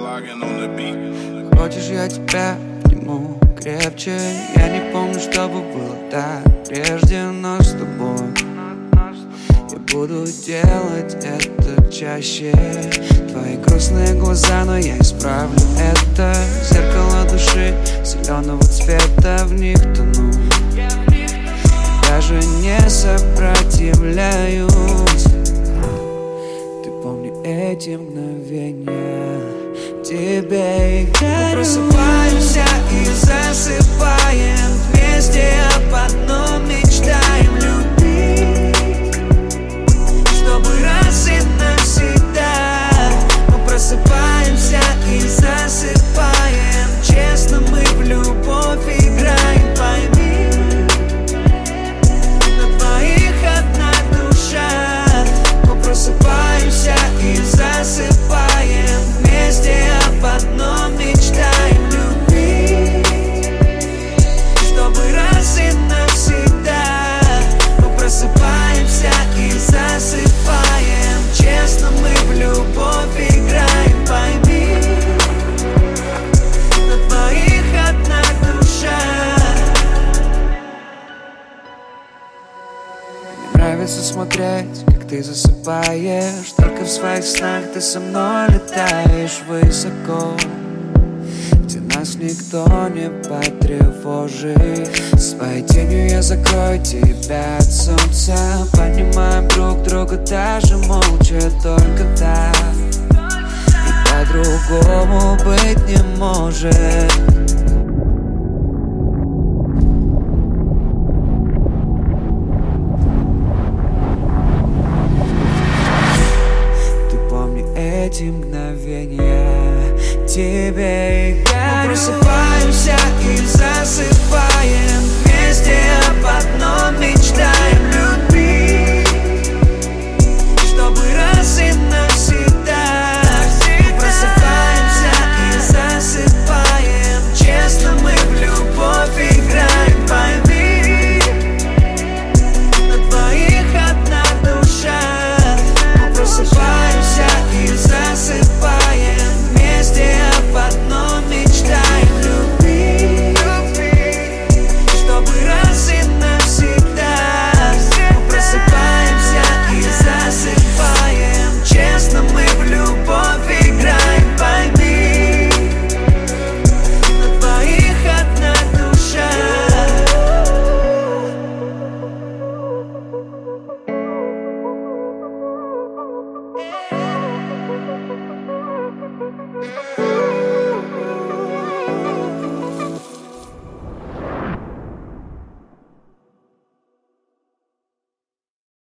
Хочешь, я тебя обниму крепче? Я не помню, чтобы было так прежде, но с тобой я буду делать это чаще. Твои грустные глаза, но я исправлю это. Зеркало души зеленого цвета, в них тону, даже не сопротивляюсь. Ты помни эти мгновения, тебе их дарю. Мы просыпаемся и засыпаем вместе, об одном мечтаем любить, чтобы раз и навсегда. Мы просыпаемся и засыпаем, честно мы в любовь играем, пойми. На двоих одна душа. Мы просыпаемся и засыпаем вместе, об одном мечтаем любить, чтобы раз и навсегда. Мы просыпаемся и засыпаем, честно мы в любовь играем, пойми. На двоих одна душа. Мне нравится смотреть, как ты засыпаешь. Только в своих снах ты со мной летаешь высоко, где нас никто не потревожит. Своей тенью я закрою тебя от солнца. Понимаем друг друга даже молча, только так. И по-другому быть не может. Эти мгновения тебе их дарю. Мы просыпаемся и засыпаем вместе, об одном мечтаем